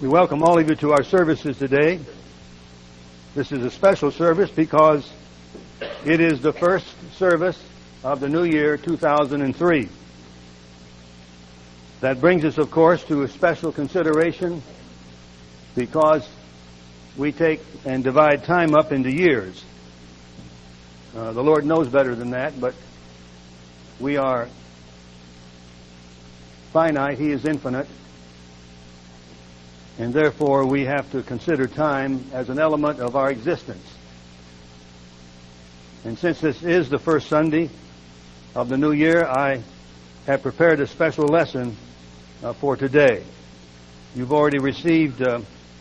We welcome all of you to our services today. This is a special service because it is the first service of the new year 2003. That brings us, of course, to a special consideration because we take and divide time up into years. The Lord knows better than that, but we are finite. He is infinite. And therefore, we have to consider time as an element of our existence. And since this is the first Sunday of the new year, I have prepared a special lesson for today. You've already received a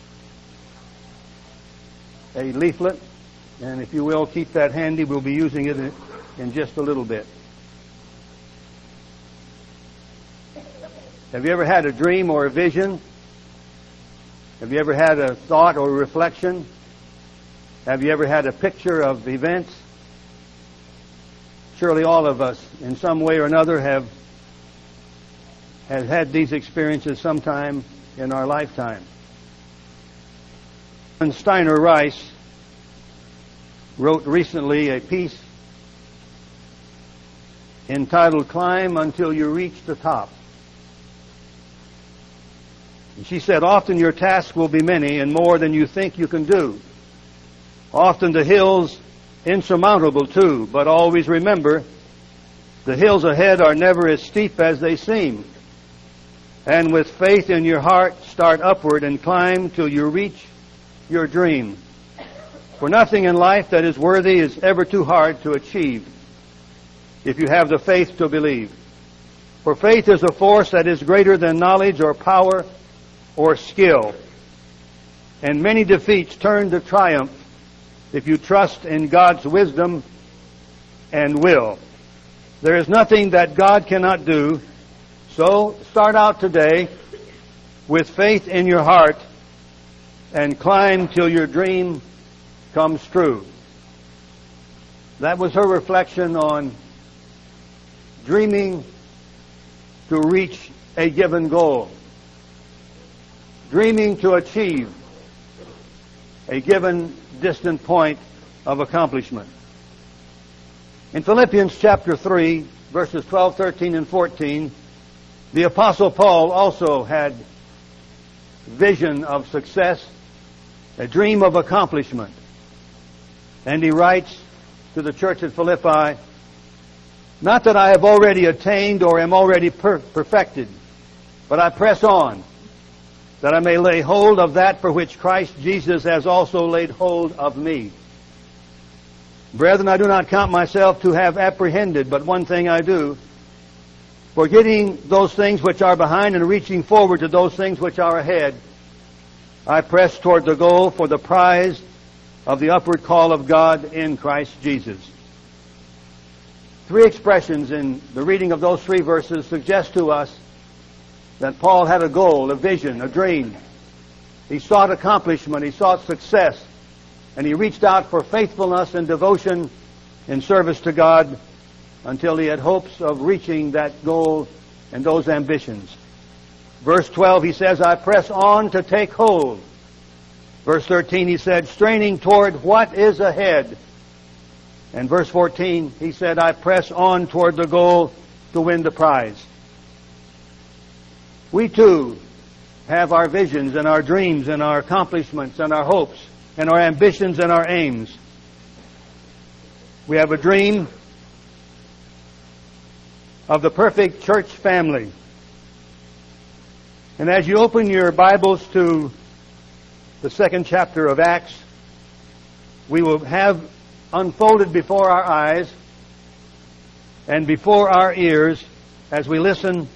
leaflet, and if you will, keep that handy. We'll be using it in just a little bit. Have you ever had a dream or a vision? Have you ever had a thought or a reflection? Have you ever had a picture of events? Surely all of us, in some way or another, have had these experiences sometime in our lifetime. Steiner Rice wrote recently a piece entitled "Climb Until You Reach the Top." And she said, "Often your tasks will be many and more than you think you can do. Often the hills insurmountable too, but always remember, the hills ahead are never as steep as they seem. And with faith in your heart, start upward and climb till you reach your dream. For nothing in life that is worthy is ever too hard to achieve if you have the faith to believe. For faith is a force that is greater than knowledge or power or skill. And many defeats turn to triumph if you trust in God's wisdom and will. There is nothing that God cannot do. So start out today with faith in your heart and climb till your dream comes true." That was her reflection on dreaming to reach a given goal. Dreaming to achieve a given distant point of accomplishment. In Philippians chapter 3, verses 12, 13, and 14, the Apostle Paul also had vision of success, a dream of accomplishment. And he writes to the church at Philippi, "Not that I have already attained or am already perfected, but I press on, that I may lay hold of that for which Christ Jesus has also laid hold of me. Brethren, I do not count myself to have apprehended, but one thing I do, forgetting those things which are behind and reaching forward to those things which are ahead, I press toward the goal for the prize of the upward call of God in Christ Jesus." Three expressions in the reading of those three verses suggest to us that Paul had a goal, a vision, a dream. He sought accomplishment, he sought success, and he reached out for faithfulness and devotion in service to God until he had hopes of reaching that goal and those ambitions. Verse 12, he says, "I press on to take hold." Verse 13, he said, "Straining toward what is ahead." And verse 14, he said, "I press on toward the goal to win the prize." We too have our visions and our dreams and our accomplishments and our hopes and our ambitions and our aims. We have a dream of the perfect church family. And as you open your Bibles to the second chapter of Acts, we will have unfolded before our eyes and before our ears as we listen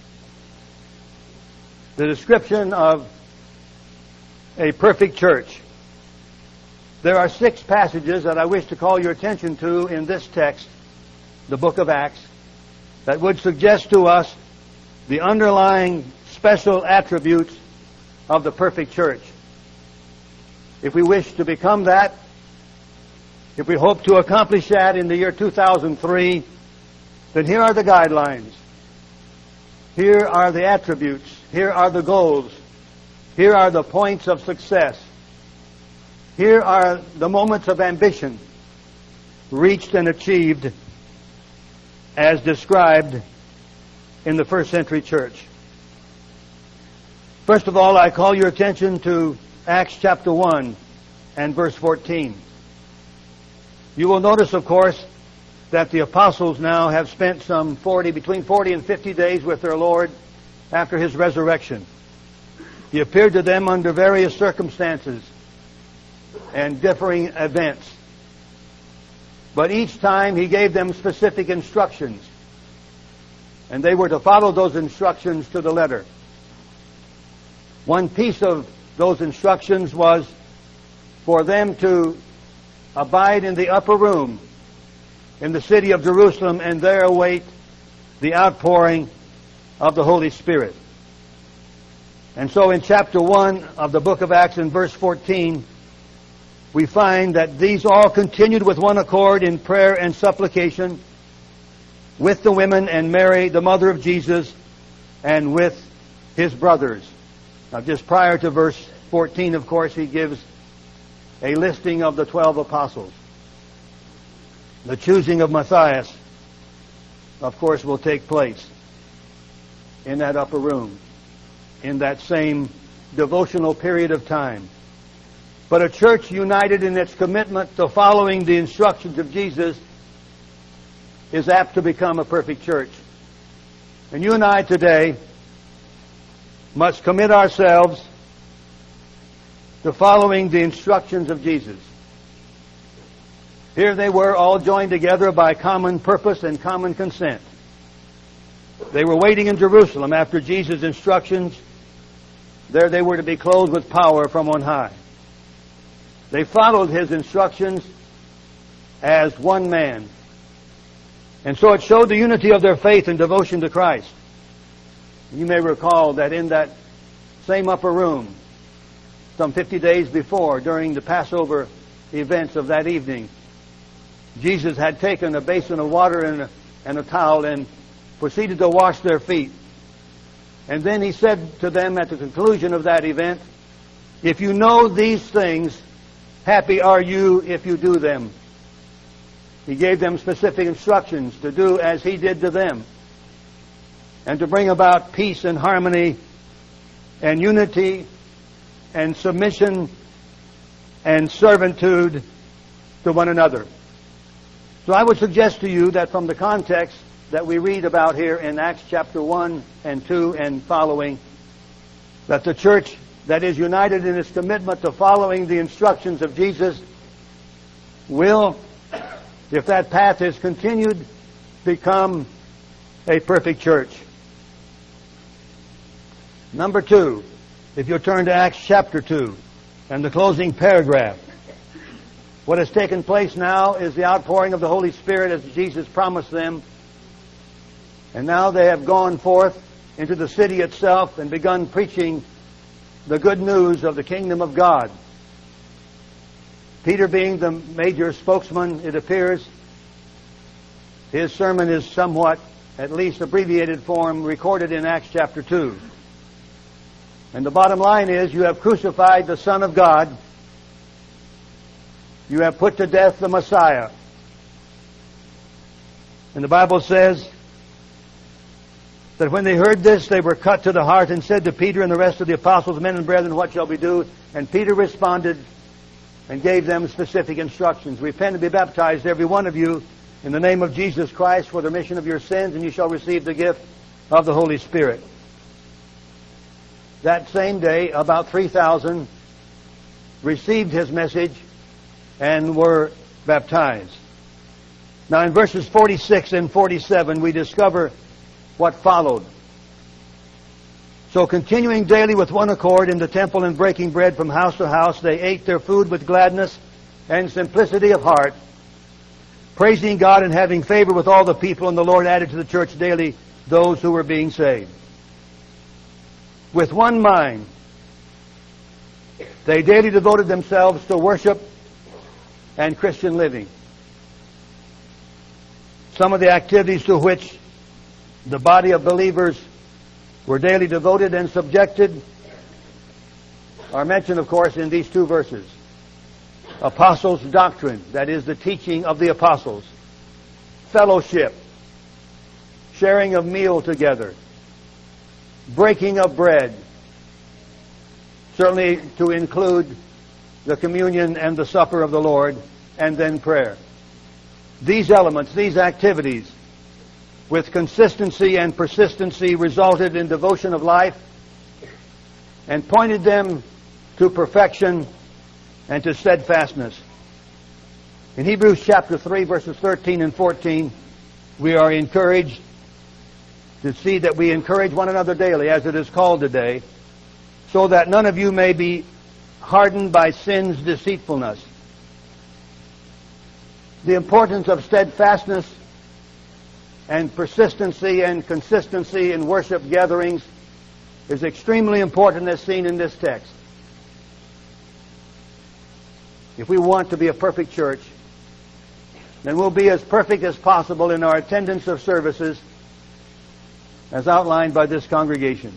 the description of a perfect church. There are 6 passages that I wish to call your attention to in this text, the book of Acts, that would suggest to us the underlying special attributes of the perfect church. If we wish to become that, if we hope to accomplish that in the year 2003, then here are the guidelines. Here are the attributes. Here are the goals. Here are the points of success. Here are the moments of ambition reached and achieved as described in the first century church. First of all, I call your attention to Acts chapter 1 and verse 14. You will notice, of course, that the apostles now have spent between 40 and 50 days with their Lord after His resurrection. He appeared to them under various circumstances and differing events. But each time He gave them specific instructions, and they were to follow those instructions to the letter. One piece of those instructions was for them to abide in the upper room in the city of Jerusalem and there await the outpouring of the Holy Spirit. And so in chapter 1 of the book of Acts in verse 14, we find that these all continued with one accord in prayer and supplication with the women and Mary, the mother of Jesus, and with His brothers. Now, just prior to verse 14, of course, he gives a listing of the 12 apostles. The choosing of Matthias, of course, will take place in that upper room, in that same devotional period of time. But a church united in its commitment to following the instructions of Jesus is apt to become a perfect church. And you and I today must commit ourselves to following the instructions of Jesus. Here they were, all joined together by common purpose and common consent. They were waiting in Jerusalem after Jesus' instructions. There they were to be clothed with power from on high. They followed His instructions as one man. And so it showed the unity of their faith and devotion to Christ. You may recall that in that same upper room, some 50 days before, during the Passover events of that evening, Jesus had taken a basin of water and a towel and proceeded to wash their feet. And then He said to them at the conclusion of that event, "If you know these things, happy are you if you do them." He gave them specific instructions to do as He did to them, and to bring about peace and harmony and unity and submission and servitude to one another. So I would suggest to you that from the context that we read about here in Acts chapter 1 and 2 and following, that the church that is united in its commitment to following the instructions of Jesus will, if that path is continued, become a perfect church. Number 2, if you'll turn to Acts chapter 2 and the closing paragraph. What has taken place now is the outpouring of the Holy Spirit as Jesus promised them. And now they have gone forth into the city itself and begun preaching the good news of the kingdom of God. Peter being the major spokesman, it appears, his sermon is somewhat, at least abbreviated form, recorded in Acts chapter 2. And the bottom line is, you have crucified the Son of God. You have put to death the Messiah. And the Bible says that when they heard this, they were cut to the heart and said to Peter and the rest of the apostles, "Men and brethren, what shall we do?" And Peter responded and gave them specific instructions. "Repent and be baptized, every one of you, in the name of Jesus Christ for the remission of your sins, and you shall receive the gift of the Holy Spirit." That same day, about 3,000 received His message and were baptized. Now in verses 46 and 47, we discover what followed. "So continuing daily with one accord in the temple and breaking bread from house to house, they ate their food with gladness and simplicity of heart, praising God and having favor with all the people, and the Lord added to the church daily those who were being saved." With one mind, they daily devoted themselves to worship and Christian living. Some of the activities to which the body of believers were daily devoted and subjected are mentioned, of course, in these two verses. Apostles' doctrine, that is the teaching of the apostles. Fellowship, sharing of meal together. Breaking of bread, certainly to include the communion and the supper of the Lord, and then prayer. These elements, these activities, with consistency and persistency, resulted in devotion of life and pointed them to perfection and to steadfastness. In Hebrews chapter 3, verses 13 and 14, we are encouraged to see that we encourage one another daily, as it is called today, so that none of you may be hardened by sin's deceitfulness. The importance of steadfastness and persistency and consistency in worship gatherings is extremely important, as seen in this text. If we want to be a perfect church, then we'll be as perfect as possible in our attendance of services as outlined by this congregation.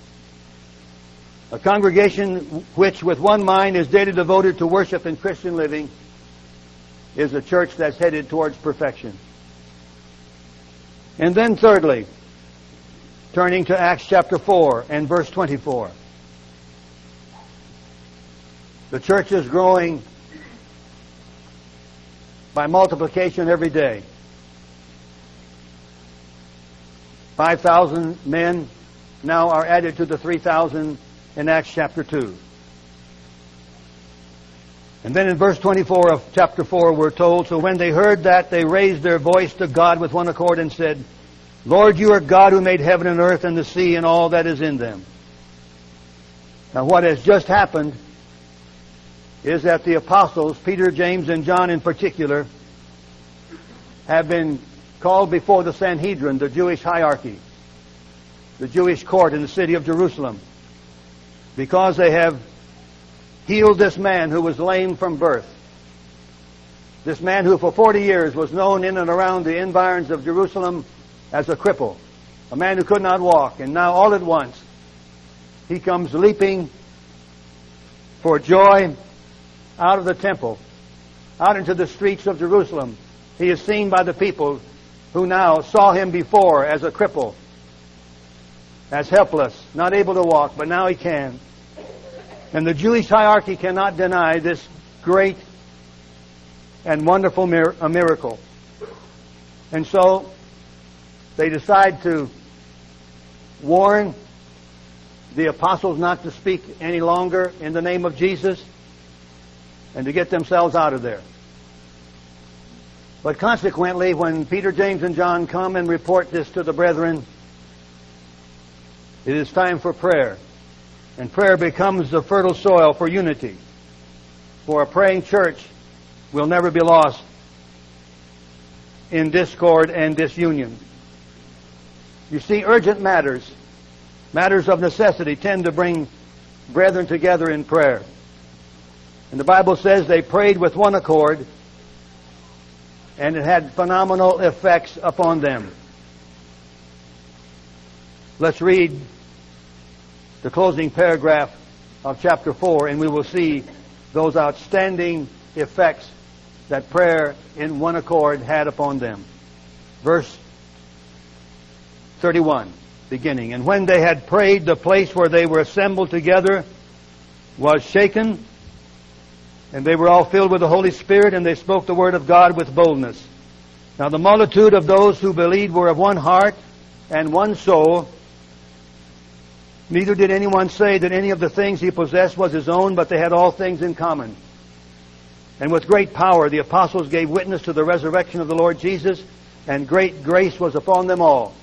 A congregation which, with one mind, is daily devoted to worship and Christian living is a church that's headed towards perfection. And then thirdly, turning to Acts chapter 4 and verse 24. The church is growing by multiplication every day. 5,000 men now are added to the 3,000 in Acts chapter 2. And then in verse 24 of chapter 4 we're told, so when they heard that, they raised their voice to God with one accord and said, Lord, you are God who made heaven and earth and the sea and all that is in them. Now what has just happened is that the apostles, Peter, James, and John in particular, have been called before the Sanhedrin, the Jewish hierarchy, the Jewish court in the city of Jerusalem, because they have healed this man who was lame from birth. This man who for 40 years was known in and around the environs of Jerusalem as a cripple, a man who could not walk, and now all at once he comes leaping for joy out of the temple, out into the streets of Jerusalem. He is seen by the people who now saw him before as a cripple, as helpless, not able to walk, but now he can. And the Jewish hierarchy cannot deny this great and wonderful miracle. And so they decide to warn the apostles not to speak any longer in the name of Jesus and to get themselves out of there. But consequently, when Peter, James, and John come and report this to the brethren, it is time for prayer. And prayer becomes the fertile soil for unity. For a praying church will never be lost in discord and disunion. You see, urgent matters, matters of necessity, tend to bring brethren together in prayer. And the Bible says they prayed with one accord, and it had phenomenal effects upon them. Let's read the closing paragraph of chapter 4, and we will see those outstanding effects that prayer in one accord had upon them. Verse 31, beginning. And when they had prayed, the place where they were assembled together was shaken, and they were all filled with the Holy Spirit, and they spoke the word of God with boldness. Now the multitude of those who believed were of one heart and one soul. Neither did anyone say that any of the things he possessed was his own, but they had all things in common. And with great power the apostles gave witness to the resurrection of the Lord Jesus, and great grace was upon them all.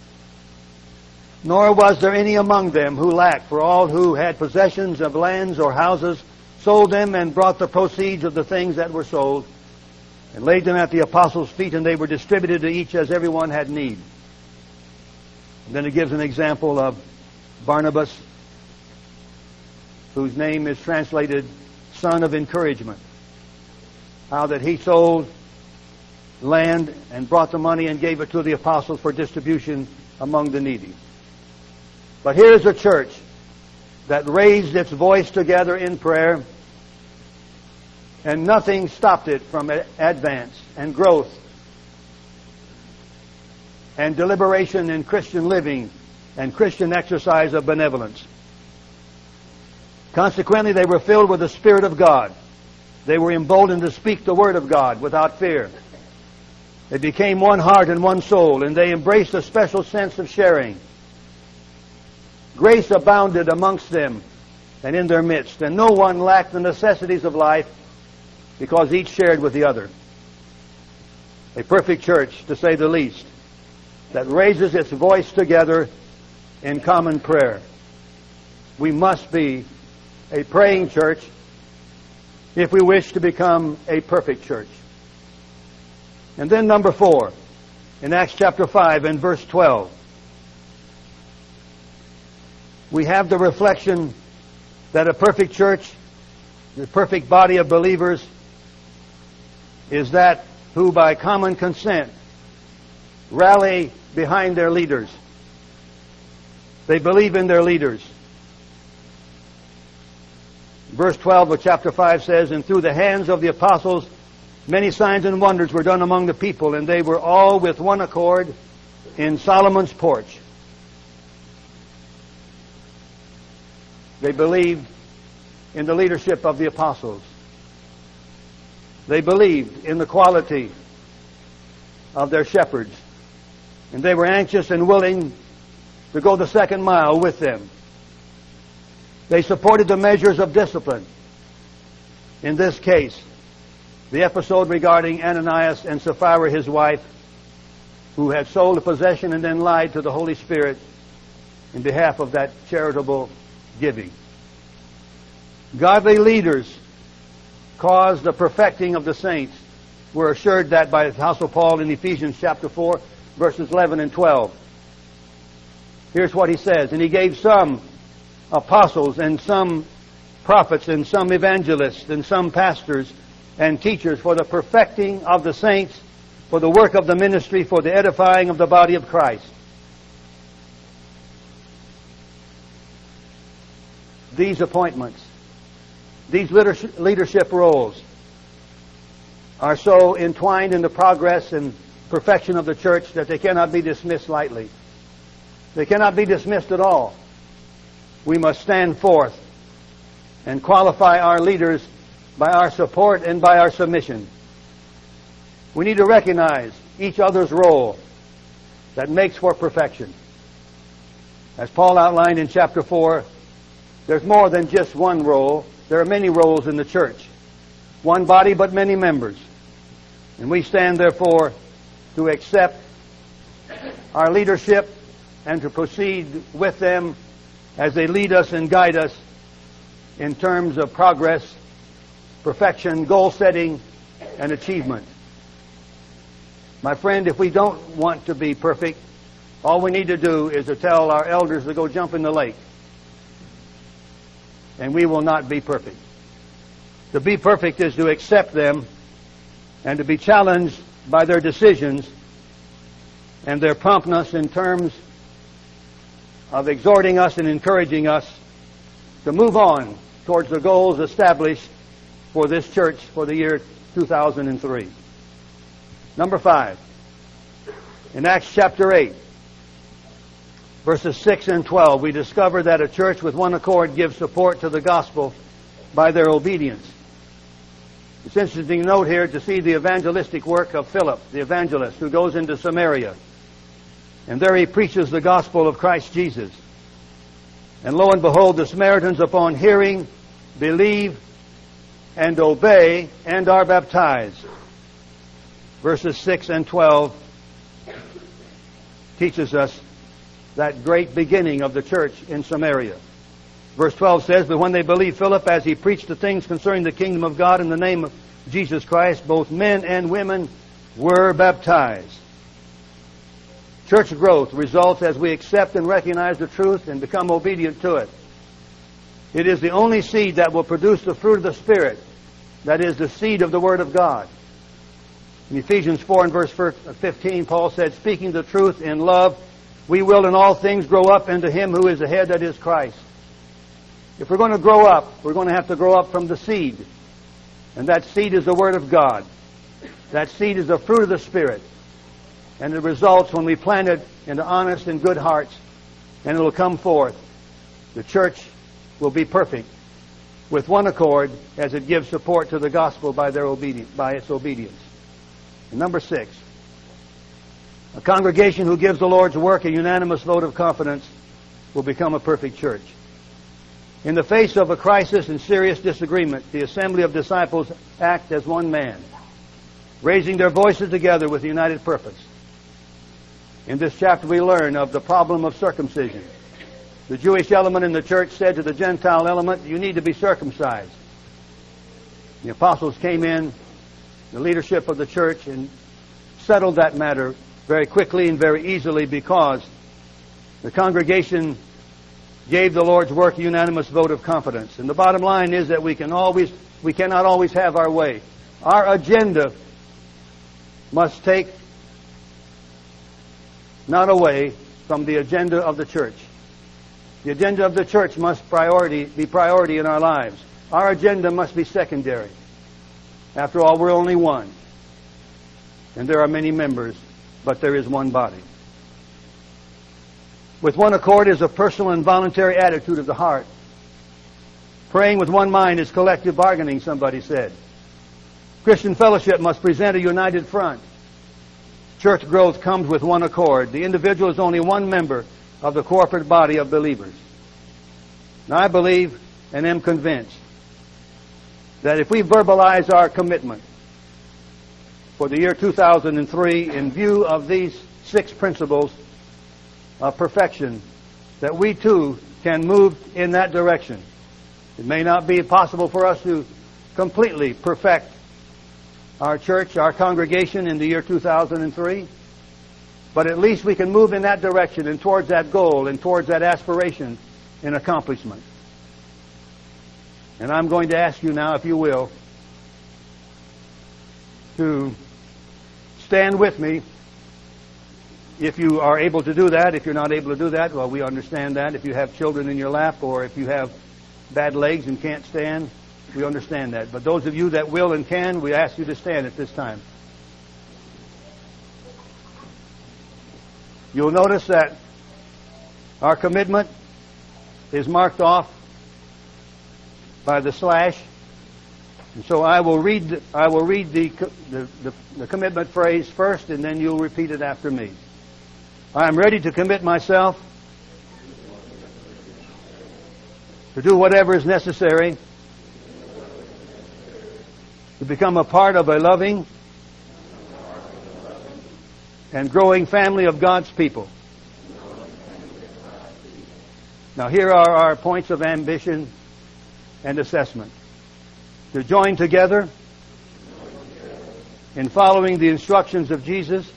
Nor was there any among them who lacked, for all who had possessions of lands or houses sold them and brought the proceeds of the things that were sold and laid them at the apostles' feet, and they were distributed to each as everyone had need. And then it gives an example of Barnabas, whose name is translated son of encouragement. How that he sold land and brought the money and gave it to the apostles for distribution among the needy. But here is a church that raised its voice together in prayer, and nothing stopped it from advance and growth and deliberation in Christian living and Christian exercise of benevolence. Consequently, they were filled with the Spirit of God. They were emboldened to speak the Word of God without fear. They became one heart and one soul, and they embraced a special sense of sharing. Grace abounded amongst them and in their midst, and no one lacked the necessities of life because each shared with the other. A perfect church, to say the least, that raises its voice together in common prayer. We must be a praying church if we wish to become a perfect church. And then number 4, in Acts chapter 5 and verse 12, we have the reflection that a perfect church, the perfect body of believers, is that who by common consent rally behind their leaders. They believe in their leaders. Verse 12 of chapter 5 says, "And through the hands of the apostles many signs and wonders were done among the people, and they were all with one accord in Solomon's porch." They believed in the leadership of the apostles. They believed in the quality of their shepherds. And they were anxious and willing to go the second mile with them. They supported the measures of discipline. In this case, the episode regarding Ananias and Sapphira, his wife, who had sold a possession and then lied to the Holy Spirit in behalf of that charitable giving. Godly leaders cause the perfecting of the saints. We're assured that by the Apostle Paul in Ephesians chapter 4, verses 11 and 12. Here's what he says, "And he gave some apostles and some prophets and some evangelists and some pastors and teachers for the perfecting of the saints, for the work of the ministry, for the edifying of the body of Christ." These appointments, these leadership roles are so entwined in the progress and perfection of the church that they cannot be dismissed lightly. They cannot be dismissed at all. We must stand forth and qualify our leaders by our support and by our submission. We need to recognize each other's role that makes for perfection. As Paul outlined in chapter 4, there's more than just one role. There are many roles in the church. One body but many members. And we stand therefore to accept our leadership and to proceed with them as they lead us and guide us in terms of progress, perfection, goal setting, and achievement. My friend, if we don't want to be perfect, all we need to do is to tell our elders to go jump in the lake. And we will not be perfect. To be perfect is to accept them and to be challenged by their decisions and their promptness in terms of exhorting us and encouraging us to move on towards the goals established for this church for the year 2003. Number 5. In Acts chapter 8, verses 6 and 12, we discover that a church with one accord gives support to the gospel by their obedience. It's interesting to note here to see the evangelistic work of Philip, the evangelist, who goes into Samaria. And there he preaches the gospel of Christ Jesus. And lo and behold, the Samaritans, upon hearing, believe, and obey, and are baptized. Verses 6 and 12 teaches us that great beginning of the church in Samaria. Verse 12 says, "But when they believed Philip as he preached the things concerning the kingdom of God in the name of Jesus Christ, both men and women were baptized." Church growth results as we accept and recognize the truth and become obedient to it. It is the only seed that will produce the fruit of the Spirit, that is, the seed of the Word of God. In Ephesians 4 and verse 15, Paul said, "Speaking the truth in love, we will in all things grow up into Him who is the head, that is Christ." If we're going to grow up, we're going to have to grow up from the seed. And that seed is the Word of God. That seed is the fruit of the Spirit. And it results when we plant it into honest and good hearts, and it will come forth. The church will be perfect with one accord as it gives support to the gospel by its obedience. And number 6, a congregation who gives the Lord's work a unanimous vote of confidence will become a perfect church. In the face of a crisis and serious disagreement, the assembly of disciples act as one man, raising their voices together with a united purpose. In this chapter we learn of the problem of circumcision. The Jewish element in the church said to the Gentile element, you need to be circumcised. The apostles came in, the leadership of the church, and settled that matter very quickly and very easily because the congregation gave the Lord's work a unanimous vote of confidence. And the bottom line is that we cannot always have our way. Our agenda must take not away from the agenda of the church. The agenda of the church must be priority in our lives. Our agenda must be secondary. After all, we're only one. And there are many members, but there is one body. With one accord is a personal and voluntary attitude of the heart. Praying with one mind is collective bargaining, somebody said. Christian fellowship must present a united front. Church growth comes with one accord. The individual is only one member of the corporate body of believers. Now, I believe and am convinced that if we verbalize our commitment for the year 2003 in view of these 6 principles of perfection, that we too can move in that direction. It may not be possible for us to completely perfect our church, our congregation in the year 2003, but at least we can move in that direction and towards that goal and towards that aspiration and accomplishment. And I'm going to ask you now, if you will, to stand with me. If you are able to do that, if you're not able to do that, well, we understand that. If you have children in your lap or if you have bad legs and can't stand, we understand that. But those of you that will and can, we ask you to stand at this time. You'll notice that our commitment is marked off by the slash. And so I will read the commitment phrase first, and then you'll repeat it after me. I am ready to commit myself to do whatever is necessary to become a part of a loving and growing family of God's people. Now here are our points of ambition and assessment. To join together in following the instructions of Jesus,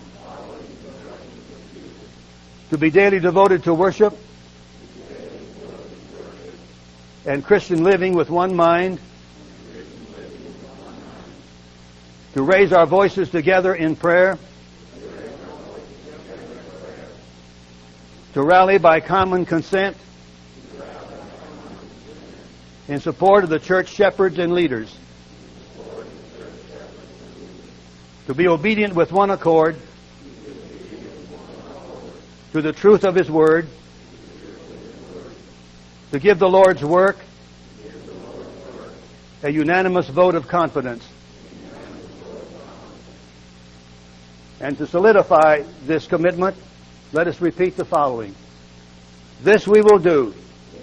to be daily devoted to worship and Christian living with one mind, to raise our voices together in prayer, to rally by common consent in support of the church shepherds and leaders, to be obedient with one accord to the truth of His Word, to give the Lord's work a unanimous vote of confidence, and to solidify this commitment, let us repeat the following. This we will do.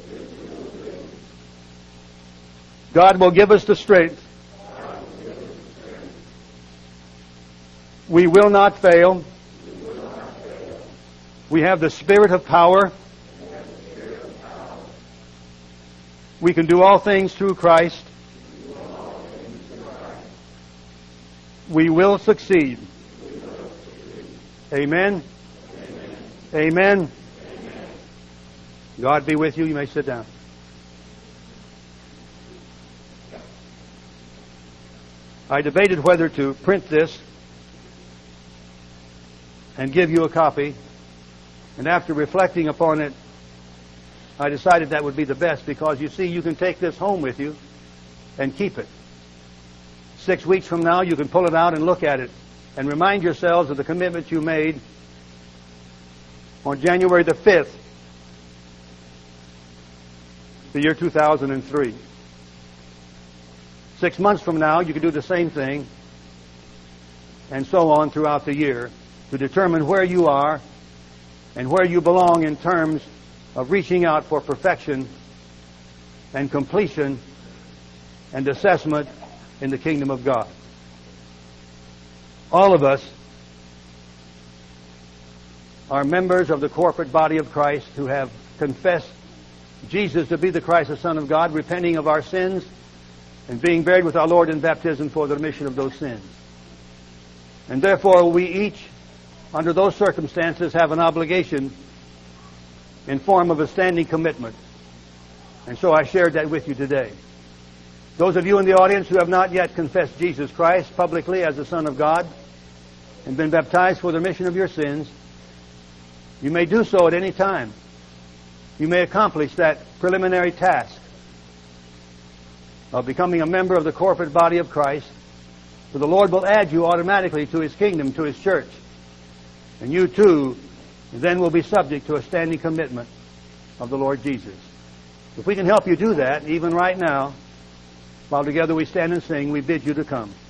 God will give us the strength. We will not fail. We have the spirit of power. We can do all things through Christ. We will succeed. Amen. Amen. God be with you. You may sit down. I debated whether to print this and give you a copy. And after reflecting upon it, I decided that would be the best because, you see, you can take this home with you and keep it. 6 weeks from now, you can pull it out and look at it and remind yourselves of the commitment you made on January the 5th, the year 2003. 6 months from now, you can do the same thing, and so on throughout the year, to determine where you are and where you belong in terms of reaching out for perfection and completion and assessment in the kingdom of God. All of us are members of the corporate body of Christ who have confessed Jesus to be the Christ, the Son of God, repenting of our sins and being buried with our Lord in baptism for the remission of those sins. And therefore we each, under those circumstances, have an obligation in form of a standing commitment. And so I shared that with you today. Those of you in the audience who have not yet confessed Jesus Christ publicly as the Son of God and been baptized for the remission of your sins, you may do so at any time. You may accomplish that preliminary task of becoming a member of the corporate body of Christ, for the Lord will add you automatically to His kingdom, to His church. And you too then will be subject to a standing commitment of the Lord Jesus. If we can help you do that, even right now, while together we stand and sing, we bid you to come.